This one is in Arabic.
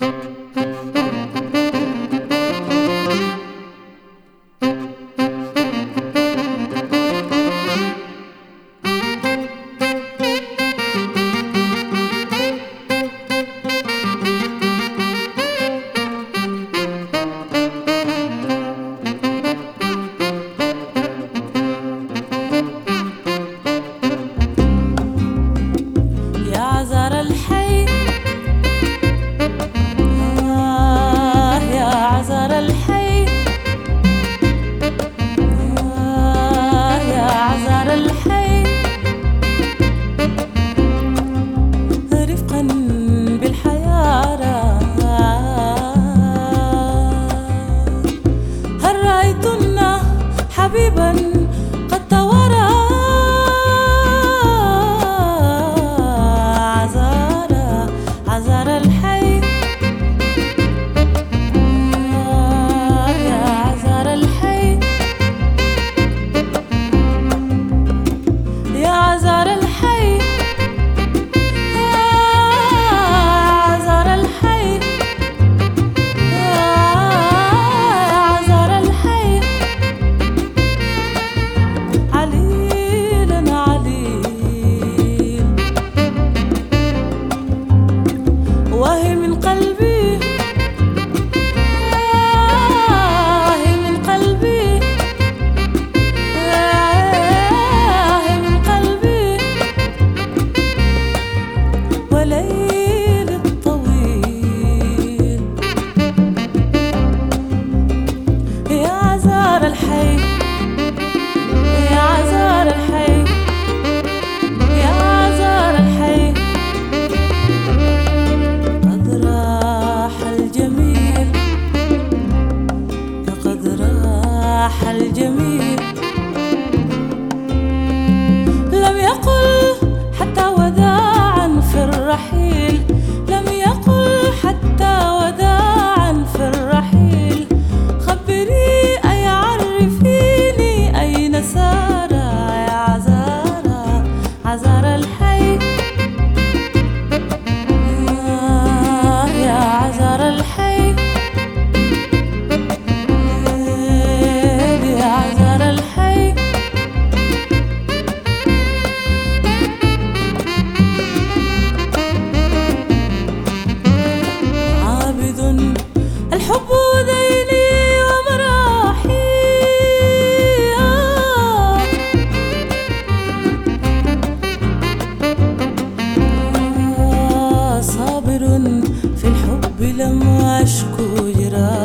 حبيبا قد توارى عذار الحي يا عذار الحي يا عذار الحي الجميل لم يقل حتى وداعا في الرحيل، لم يقل حتى وداعا في الرحيل. خبري أي عرفيني أين سار يا عذار الحي يا عذار الحي الحب ديني ومراحي صابر في الحب لم أشكو جراحي.